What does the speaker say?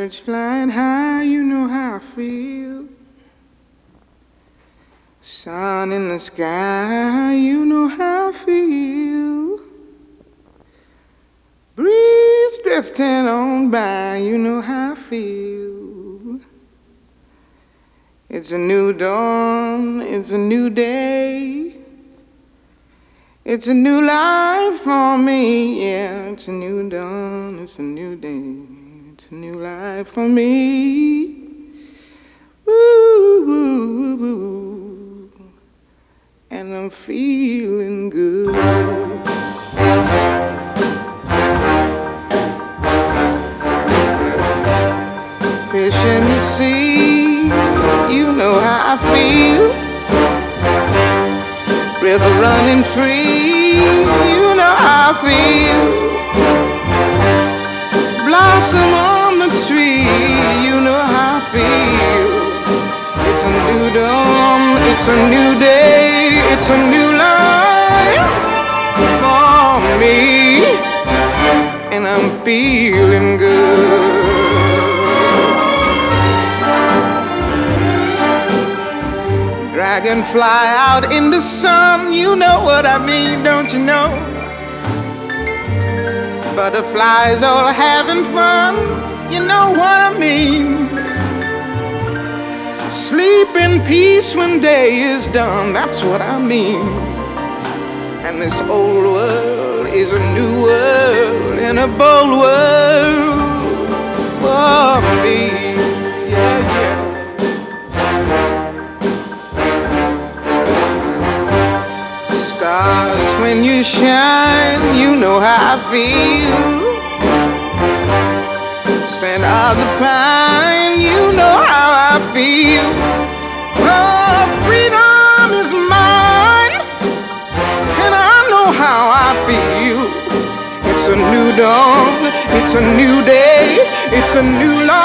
Birds flying high, you know how I feel. Sun in the sky, you know how I feel. Breeze drifting on by, you know how I feel. It's a new dawn, it's a new day. It's a new life for me, yeah. It's a new dawn, it's a new day. It's a new life for me. Woo, woo, woo, woo. And I'm feeling good. Fish in the sea, you know how I feel. River running free, you know how I feel. Blossom on the tree, you know how I feel. It's a new dawn, it's a new day, it's a new life for me, and I'm feeling good. Dragonfly out in the sun, you know what I mean, don't you know? Butterflies all having fun, you know what I mean. Sleep in peace when day is done, that's what I mean. And this old world is a new world and a bold world for me. Yeah, yeah. Stars, when you shine, you know how I feel. Scent of the pine, you know how I feel. Oh, freedom is mine, and I know how I feel. It's a new dawn, it's a new day, it's a new life.